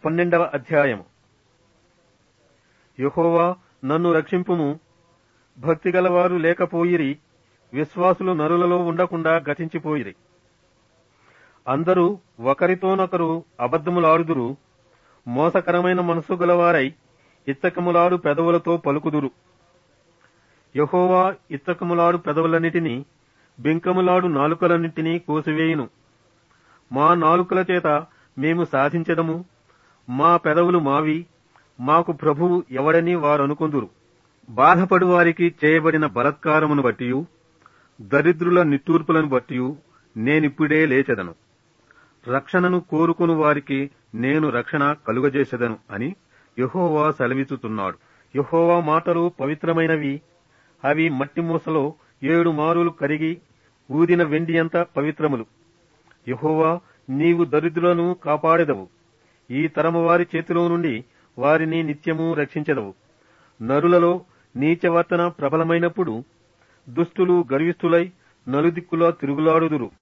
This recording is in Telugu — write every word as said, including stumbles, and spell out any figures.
పన్నెండవ అధ్యాయము. యెహోవా నన్ను రక్షింపుము. భక్తిగలవారు లేకపోయిరి, విశ్వాసులు నరులలో ఉండకుండా గతించిపోయిరి. అందరూ ఒకరితోనొకరు అబద్ధములాడుదురు, మోసకరమైన మనసు గలవారై ఇచ్చకములాడు పెదవులతో పలుకుదురు. యెహోవా ఇచ్చకములాడు పెదవులన్నిటినీ, బింకములాడు నాలుకలన్నిటినీ కోసివేయును. మా నాలుకల చేత మేము సాధించెదము, మా పెదవులు మావి, మాకు ప్రభువు ఎవడని వారనుకొందురు. బాధపడు వారికి చేయబడిన బలత్కారమును బట్టియు, దరిద్రుల నిట్టూర్పులను బట్టియు నేనిప్పుడే లేచెదను. రక్షణను కోరుకుని వారికి నేను రక్షణ కలుగజేసెదను అని యెహోవా సెలవిచ్చుతున్నాడు. యెహోవా మాటలు పవిత్రమైనవి, అవి మట్టి మూసలో ఏడు మారులు కరిగి ఊదిన వెండియంత పవిత్రములు. యెహోవా, నీవు దరిద్రులను కాపాడెదవు, ఈ తరము వారి చేతిలో నుండి వారిని నిత్యము రక్షించెదవు. నరులలో నీచవర్తన ప్రబలమైనప్పుడు దుష్టులు గర్విష్ఠులై నలుదిక్కులా తిరుగులాడుదురు.